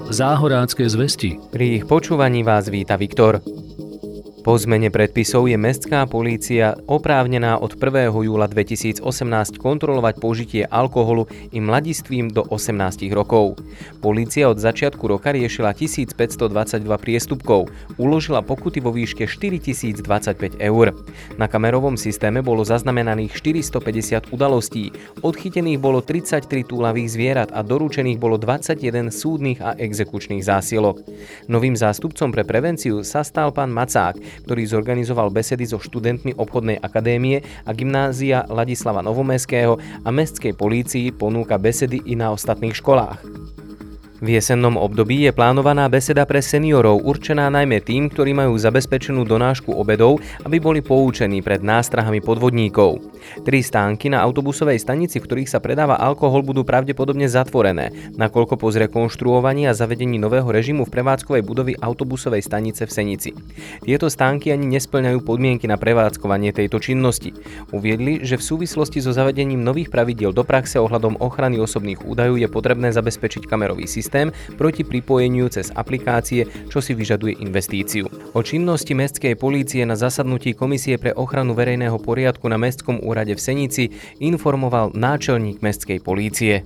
Záhorácké zvesti. Pri ich počúvaní vás víta Viktor. Po zmene predpisov je mestská polícia oprávnená od 1. júla 2018 kontrolovať požitie alkoholu i mladistvým do 18 rokov. Polícia od začiatku roka riešila 1522 priestupkov, uložila pokuty vo výške 4025 eur. Na kamerovom systéme bolo zaznamenaných 450 udalostí, odchytených bolo 33 túlavých zvierat a doručených bolo 21 súdnych a exekučných zásielok. Novým zástupcom pre prevenciu sa stal pán Macák, ktorý zorganizoval besedy so študentmi obchodnej akadémie a gymnázia Ladislava Novomestského a mestskej polícii ponúka besedy i na ostatných školách. V jesennom období je plánovaná beseda pre seniorov určená najmä tým, ktorí majú zabezpečenú donášku obedov, aby boli poučení pred nástrahami podvodníkov. 3 stánky na autobusovej stanici, v ktorých sa predáva alkohol, budú pravdepodobne zatvorené, nakoľko po zrekonštruovaní a zavedení nového režimu v prevádzkovej budovy autobusovej stanice v Senici. Tieto stánky ani nesplňajú podmienky na prevádzkovanie tejto činnosti. Uviedli, že v súvislosti so zavedením nových pravidiel do praxe ohľadom ochrany osobných údajov je potrebné zabezpečiť kamerový systém proti pripojeniu cez aplikácie, čo si vyžaduje investíciu. O činnosti mestskej polície na zasadnutí Komisie pre ochranu verejného poriadku na Mestskom úrade v Senici informoval náčelník mestskej polície.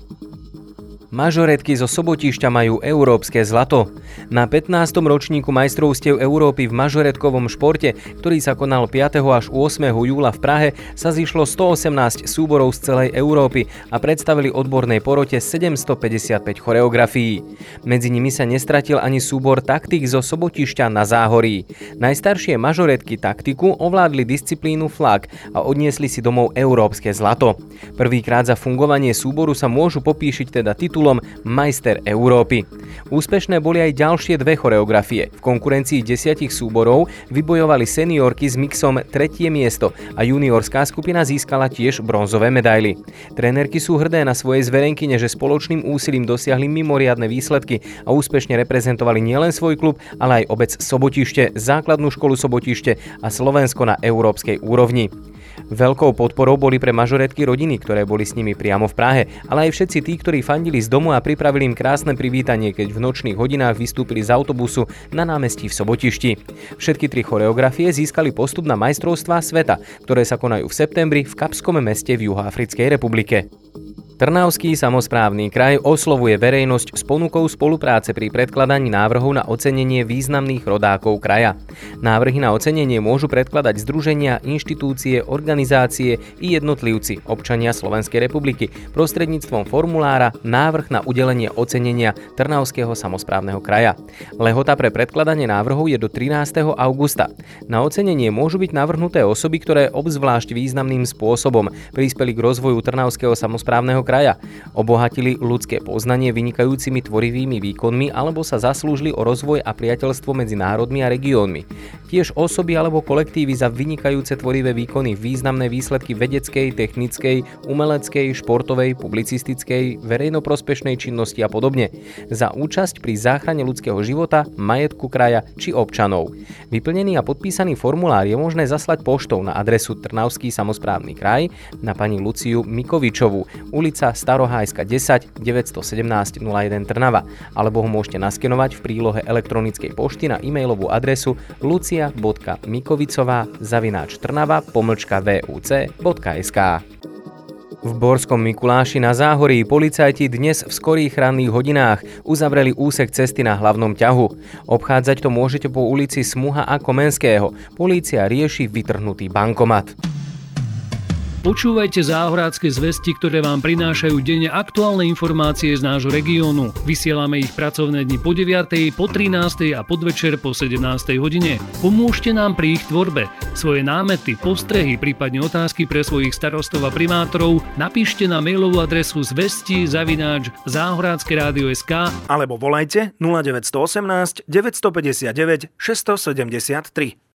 Mažoretky zo Sobotišťa majú európske zlato. Na 15. ročníku majstrovstiev Európy v mažoretkovom športe, ktorý sa konal 5. až 8. júla v Prahe, sa zišlo 118 súborov z celej Európy a predstavili odbornej porote 755 choreografií. Medzi nimi sa nestratil ani súbor Taktik zo Sobotišťa na Záhorí. Najstaršie mažoretky taktiku ovládli disciplínu flag a odniesli si domov európske zlato. Prvýkrát za fungovanie súboru sa môžu popíšiť teda titulom Majster Európy. Úspešné boli aj ďalšie 2 choreografie. V konkurencii 10 súborov vybojovali seniorky s mixom 3. miesto a juniorská skupina získala tiež bronzové medaily. Trénerky sú hrdé na svoje zverenkyne, že spoločným úsilím dosiahli mimoriadne výsledky a úspešne reprezentovali nielen svoj klub, ale aj obec Sobotište, základnú školu Sobotište a Slovensko na európskej úrovni. Veľkou podporou boli pre mažoretky rodiny, ktoré boli s nimi priamo v Prahe, ale aj všetci tí, ktorí fandili z domu a pripravili im krásne privítanie, keď v nočných hodinách vystúpili z autobusu na námestí v Sobotišti. Všetky 3 choreografie získali postup na majstrovstvá sveta, ktoré sa konajú v septembri v Kapskom meste v Juhoafrickej republike. Trnavský samosprávny kraj oslovuje verejnosť s ponukou spolupráce pri predkladaní návrhov na ocenenie významných rodákov kraja. Návrhy na ocenenie môžu predkladať združenia, inštitúcie, organizácie i jednotlivci, občania Slovenskej republiky prostredníctvom formulára Návrh na udelenie ocenenia Trnavského samosprávneho kraja. Lehota pre predkladanie návrhov je do 13. augusta. Na ocenenie môžu byť navrhnuté osoby, ktoré obzvlášť významným spôsobom prispeli k rozvoju Trnavského samosprávneho kraja, obohatili ľudské poznanie vynikajúcimi tvorivými výkonmi alebo sa zaslúžili o rozvoj a priateľstvo medzi národmi a regiónmi. Tiež osoby alebo kolektívy za vynikajúce tvorivé výkony, významné výsledky vedeckej, technickej, umeleckej, športovej, publicistickej, verejnoprospešnej činnosti a podobne. Za účasť pri záchrane ľudského života, majetku kraja či občanov. Vyplnený a podpísaný formulár je možné zaslať poštou na adresu Trnavský samosprávny kraj na pani Luciu Mikovičovú, ulica Starohájska 10 917 01 Trnava, alebo ho môžete naskenovať v prílohe elektronickej pošty na e-mailovú adresu lucia.mikovičová@trnava.vuc.sk. V Borskom Mikuláši na Záhorí policajti dnes v skorých ranných hodinách uzavreli úsek cesty na hlavnom ťahu. Obchádzať to môžete po ulici Smuha a Komenského. Polícia rieši vytrhnutý bankomat. Počúvajte Záhorácké zvesti, ktoré vám prinášajú denne aktuálne informácie z nášho regiónu. Vysielame ich pracovné dni po 9., po 13. a podvečer po 17. hodine. Pomôžte nám pri ich tvorbe. Svoje námety, postrehy, prípadne otázky pre svojich starostov a primátorov napíšte na mailovú adresu zvesti@záhorackeradio.sk alebo volajte 0918 959 673.